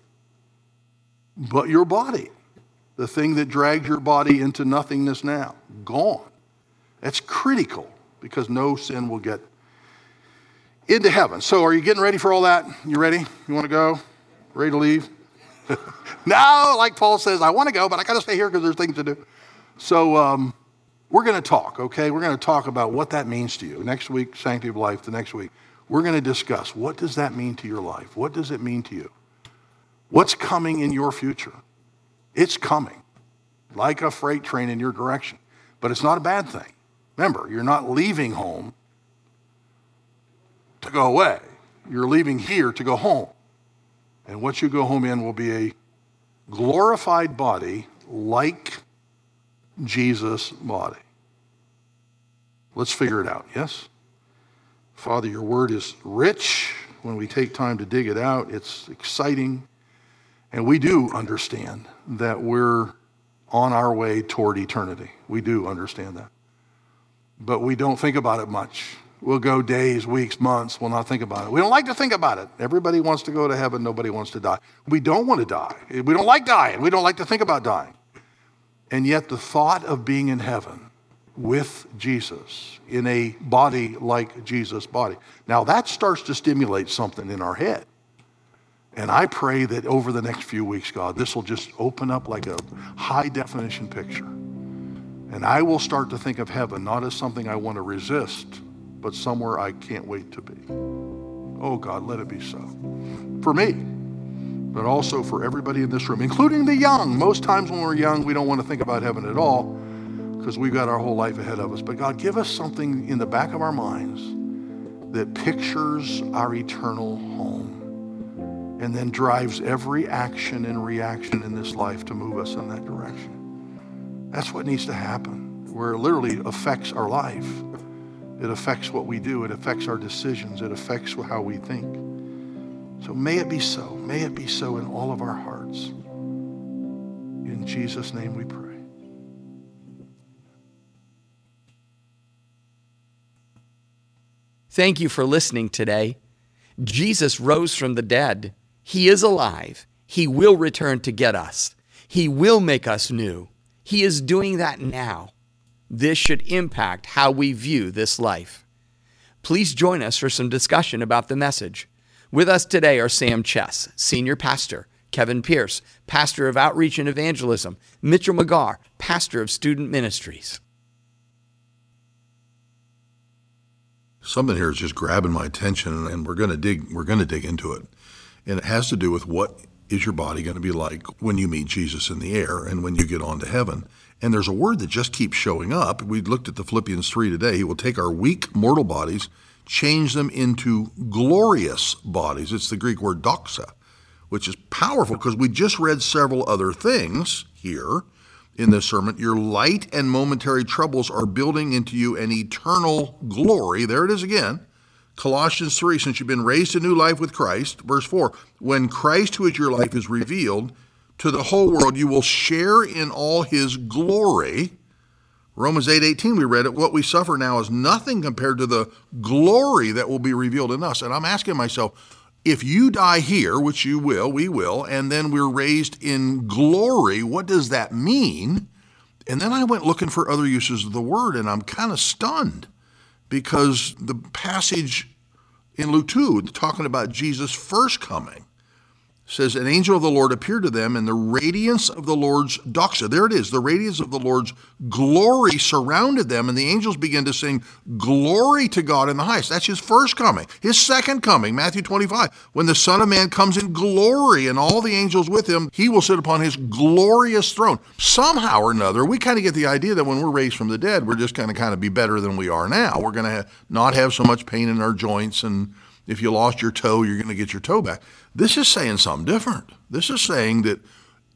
but your body. The thing that dragged your body into nothingness now, gone. That's critical because no sin will get into heaven. So are you getting ready for all that? You ready? You want to go? Ready to leave? No, like Paul says, I want to go, but I got to stay here because there's things to do. So um, we're going to talk, okay? We're going to talk about what that means to you. Next week, Sanctity of Life, the next week, we're going to discuss what does that mean to your life? What does it mean to you? What's coming in your future? It's coming like a freight train in your direction, but it's not a bad thing. Remember, you're not leaving home to go away. You're leaving here to go home. And what you go home in will be a glorified body like Jesus' body. Let's figure it out, yes? Father, your word is rich. When we take time to dig it out, it's exciting. And we do understand that we're on our way toward eternity. We do understand that. But we don't think about it much. We'll go days, weeks, months. We'll not think about it. We don't like to think about it. Everybody wants to go to heaven. Nobody wants to die. We don't want to die. We don't like dying. We don't like to think about dying. And yet the thought of being in heaven with Jesus in a body like Jesus' body. Now that starts to stimulate something in our head. And I pray that over the next few weeks, God, this will just open up like a high definition picture. And I will start to think of heaven not as something I want to resist, but somewhere I can't wait to be. Oh God, let it be so. For me, but also for everybody in this room, including the young. Most times when we're young, we don't want to think about heaven at all because we've got our whole life ahead of us. But God, give us something in the back of our minds that pictures our eternal home and then drives every action and reaction in this life to move us in that direction. That's what needs to happen, where it literally affects our life. It affects what we do. It affects our decisions. It affects how we think. So may it be so. May it be so in all of our hearts. In Jesus' name we pray. Thank you for listening today. Jesus rose from the dead. He is alive. He will return to get us. He will make us new. He is doing that now. This should impact how we view this life. Please join us for some discussion about the message. With us today are Sam Chess, Senior Pastor, Kevin Pierce, Pastor of Outreach and Evangelism, Mitchell McGarr, Pastor of Student Ministries. Something here is just grabbing my attention, and we're going to dig we're going to dig into it. And it has to do with what is your body going to be like when you meet Jesus in the air and when you get on to heaven. And there's a word that just keeps showing up. We looked at the Philippians three today. He will take our weak mortal bodies, change them into glorious bodies. It's the Greek word doxa, which is powerful because we just read several other things here in this sermon. Your light and momentary troubles are building into you an eternal glory. There it is again. Colossians three, since you've been raised to new life with Christ. Verse four, when Christ, who is your life, is revealed to the whole world, you will share in all his glory. Romans eight eighteen, we read it. What we suffer now is nothing compared to the glory that will be revealed in us. And I'm asking myself, if you die here, which you will, we will, and then we're raised in glory, what does that mean? And then I went looking for other uses of the word, and I'm kind of stunned because the passage in Luke two, talking about Jesus' first coming, says, an angel of the Lord appeared to them, and the radiance of the Lord's doxa, there it is, the radiance of the Lord's glory surrounded them, and the angels began to sing, glory to God in the highest. That's his first coming. His second coming, Matthew twenty-five, when the Son of Man comes in glory and all the angels with him, he will sit upon his glorious throne. Somehow or another, we kind of get the idea that when we're raised from the dead, we're just going to kind of be better than we are now. We're going to have, not have so much pain in our joints, and if you lost your toe, you're going to get your toe back. This is saying something different. This is saying that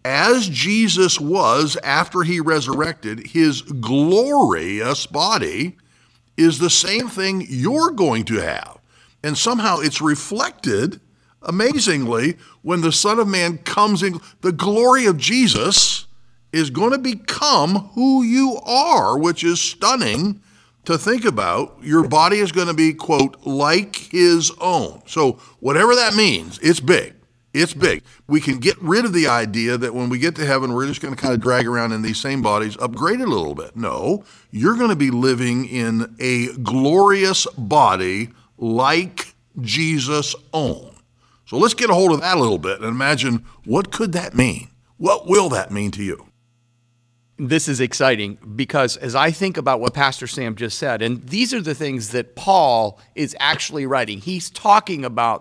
as Jesus was after he resurrected, his glorious body is the same thing you're going to have. And somehow it's reflected, amazingly, when the Son of Man comes in. The glory of Jesus is going to become who you are, which is stunning to think about. Your body is going to be, quote, like his own. So whatever that means, it's big. It's big. We can get rid of the idea that when we get to heaven, we're just going to kind of drag around in these same bodies, upgrade it a little bit. No, you're going to be living in a glorious body like Jesus' own. So let's get a hold of that a little bit and imagine, what could that mean? What will that mean to you? This is exciting because as I think about what Pastor Sam just said, and these are the things that Paul is actually writing. He's talking about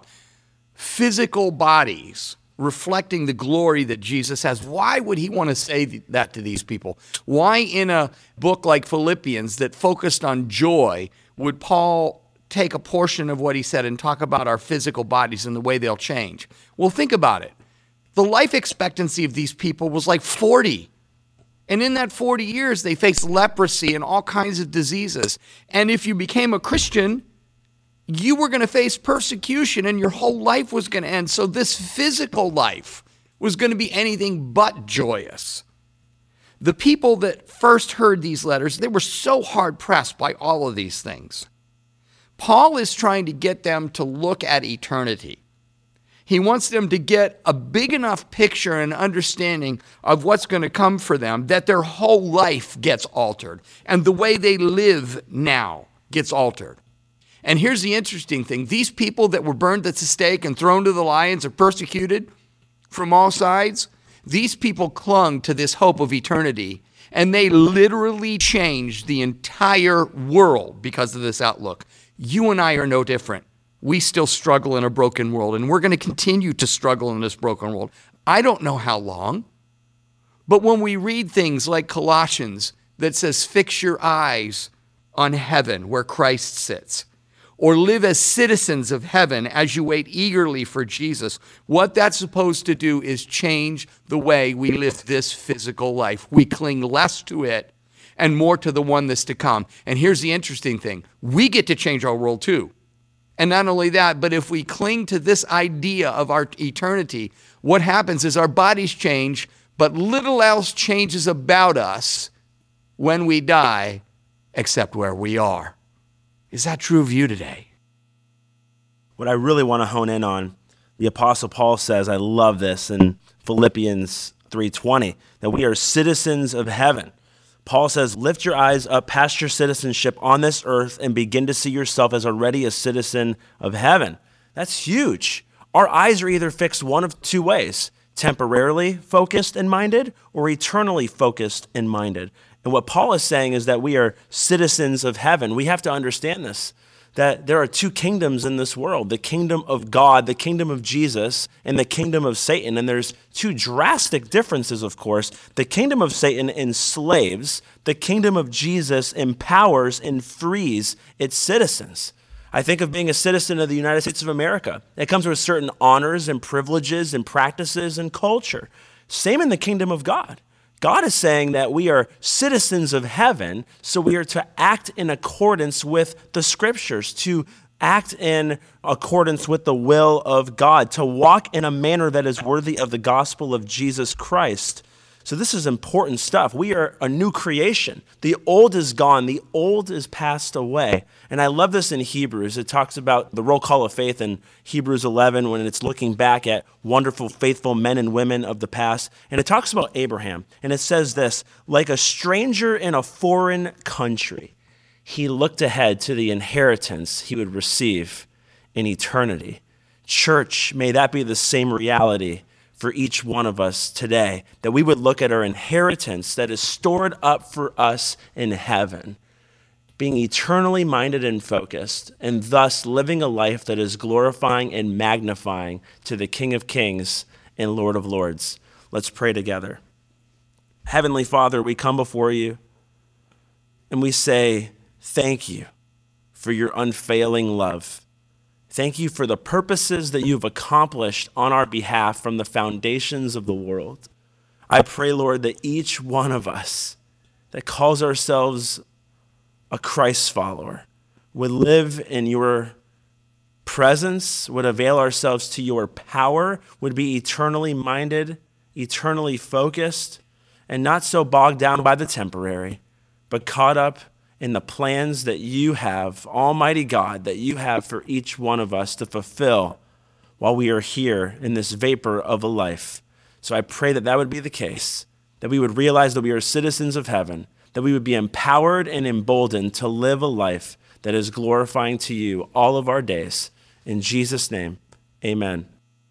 physical bodies reflecting the glory that Jesus has. Why would he want to say that to these people? Why in a book like Philippians that focused on joy would Paul take a portion of what he said and talk about our physical bodies and the way they'll change? Well, think about it. The life expectancy of these people was like forty. And in that forty years, they faced leprosy and all kinds of diseases. And if you became a Christian, you were going to face persecution and your whole life was going to end. So this physical life was going to be anything but joyous. The people that first heard these letters, they were so hard pressed by all of these things. Paul is trying to get them to look at eternity. He wants them to get a big enough picture and understanding of what's going to come for them that their whole life gets altered and the way they live now gets altered. And here's the interesting thing. These people that were burned at the stake and thrown to the lions or persecuted from all sides, these people clung to this hope of eternity, and they literally changed the entire world because of this outlook. You and I are no different. We still struggle in a broken world, and we're going to continue to struggle in this broken world. I don't know how long, but when we read things like Colossians that says, fix your eyes on heaven where Christ sits, or live as citizens of heaven as you wait eagerly for Jesus, what that's supposed to do is change the way we live this physical life. We cling less to it and more to the one that's to come. And here's the interesting thing. We get to change our world too. And not only that, but if we cling to this idea of our eternity, what happens is our bodies change, but little else changes about us when we die except where we are. Is that true of you today? What I really want to hone in on, the Apostle Paul says, I love this in Philippians three twenty, that we are citizens of heaven. Paul says, lift your eyes up past your citizenship on this earth and begin to see yourself as already a citizen of heaven. That's huge. Our eyes are either fixed one of two ways, temporarily focused and minded or eternally focused and minded. And what Paul is saying is that we are citizens of heaven. We have to understand this, that there are two kingdoms in this world, the kingdom of God, the kingdom of Jesus, and the kingdom of Satan. And there's two drastic differences, of course. The kingdom of Satan enslaves, the kingdom of Jesus empowers and frees its citizens. I think of being a citizen of the United States of America. It comes with certain honors and privileges and practices and culture. Same in the kingdom of God. God is saying that we are citizens of heaven, so we are to act in accordance with the scriptures, to act in accordance with the will of God, to walk in a manner that is worthy of the gospel of Jesus Christ. So this is important stuff. We are a new creation. The old is gone. The old is passed away. And I love this in Hebrews. It talks about the roll call of faith in Hebrews eleven when it's looking back at wonderful, faithful men and women of the past. And it talks about Abraham. And it says this, like a stranger in a foreign country, he looked ahead to the inheritance he would receive in eternity. Church, may that be the same reality for each one of us today, that we would look at our inheritance that is stored up for us in heaven, being eternally minded and focused, and thus living a life that is glorifying and magnifying to the King of Kings and Lord of Lords. Let's pray together. Heavenly Father, we come before you and we say, thank you for your unfailing love. Thank you for the purposes that you've accomplished on our behalf from the foundations of the world. I pray, Lord, that each one of us that calls ourselves a Christ follower would live in your presence, would avail ourselves to your power, would be eternally minded, eternally focused, and not so bogged down by the temporary, but caught up in the plans that you have, Almighty God, that you have for each one of us to fulfill while we are here in this vapor of a life. So I pray that that would be the case, that we would realize that we are citizens of heaven, that we would be empowered and emboldened to live a life that is glorifying to you all of our days. In Jesus' name, amen.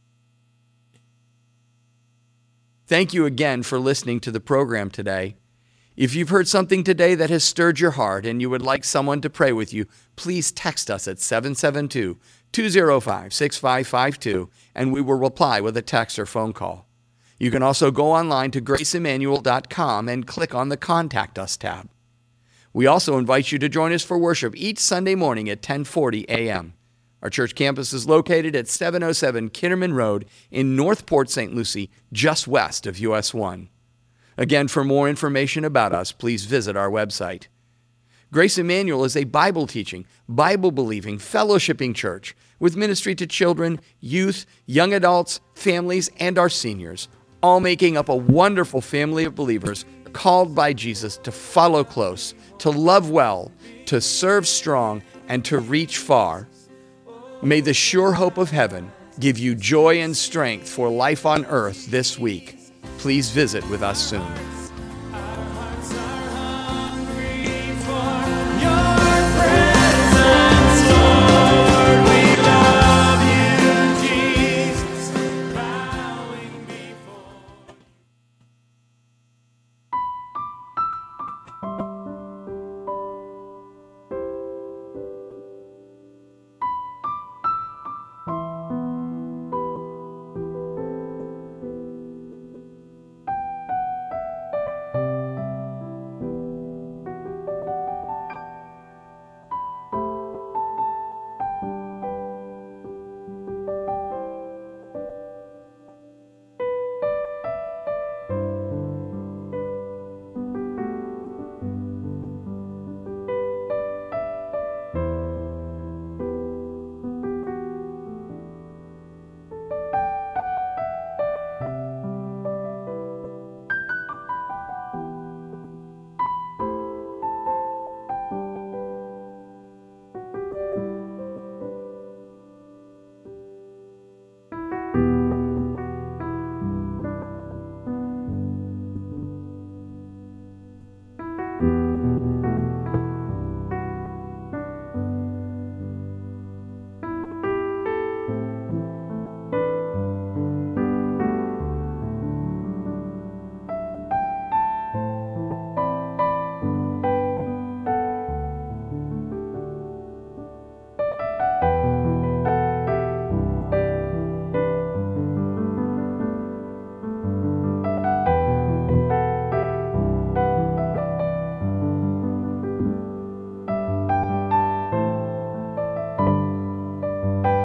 Thank you again for listening to the program today. If you've heard something today that has stirred your heart and you would like someone to pray with you, please text us at seven seven two, two zero five, six five five two and we will reply with a text or phone call. You can also go online to grace emmanuel dot com and click on the Contact Us tab. We also invite you to join us for worship each Sunday morning at ten forty a.m. Our church campus is located at seven oh seven Kitterman Road in North Port Saint Lucie, just west of U S one. Again, for more information about us, please visit our website. Grace Emmanuel is a Bible-teaching, Bible-believing, fellowshipping church with ministry to children, youth, young adults, families, and our seniors, all making up a wonderful family of believers called by Jesus to follow close, to love well, to serve strong, and to reach far. May the sure hope of heaven give you joy and strength for life on earth this week. Please visit with us soon.